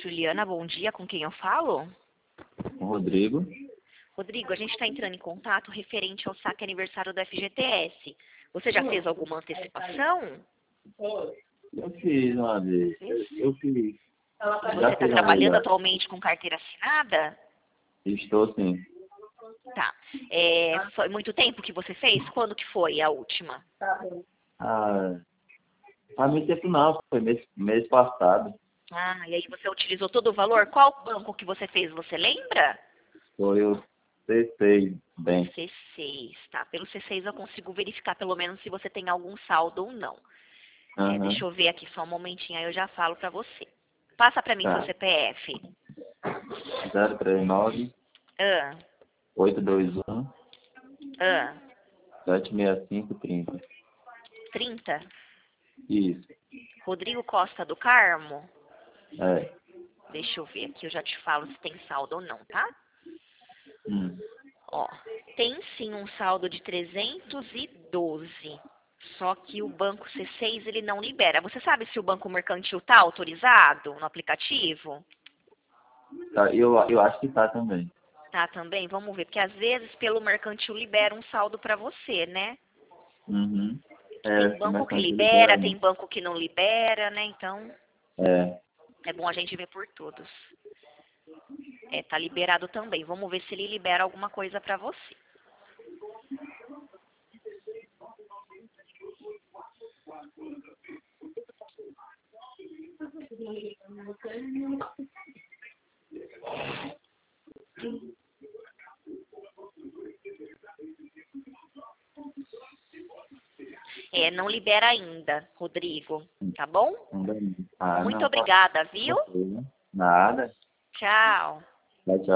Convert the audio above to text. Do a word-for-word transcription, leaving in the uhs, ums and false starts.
Juliana, bom dia, com quem eu falo? O Rodrigo. Rodrigo, a gente está entrando em contato referente ao saque aniversário do F G T S. Você já fez alguma antecipação? Eu fiz uma vez. Eu fiz. Você Já está fiz uma trabalhando vez. atualmente com carteira assinada? Estou sim. Tá. É, foi muito tempo que você fez? Quando que foi a última? Ah, há muito tempo não, foi mês, mês passado. Ah, e aí você utilizou todo o valor? Qual banco que você fez, você lembra? Foi o C seis bem. C seis, tá? Pelo C seis eu consigo verificar pelo menos se você tem algum saldo ou não. É, Aham. deixa eu ver aqui só um momentinho, aí eu já falo pra você. Passa pra mim Tá. seu C P F. zero três nove, Ah, oito dois um, ah, sete seis cinco três zero. trinta. Isso. Rodrigo Costa do Carmo. É. Deixa eu ver aqui, eu já te falo se tem saldo ou não, tá? Hum. Ó, tem sim um saldo de trezentos e doze. Só que o banco C seis ele não libera. Você sabe se o banco mercantil tá autorizado no aplicativo? Tá, eu, eu acho que tá também. Tá também? Vamos ver, porque às vezes pelo mercantil libera um saldo pra você, né? Uhum. Tem É, banco que começando a libera, liberar, tem né? banco que não libera, né? Então É. é bom a gente ver por todos. É, tá liberado também. Vamos ver se ele libera alguma coisa pra você. É, não libera ainda, Rodrigo. Tá bom? Ainda não. Ah, Muito não, tá. obrigada, viu? Nada. Tchau. Tchau, tchau.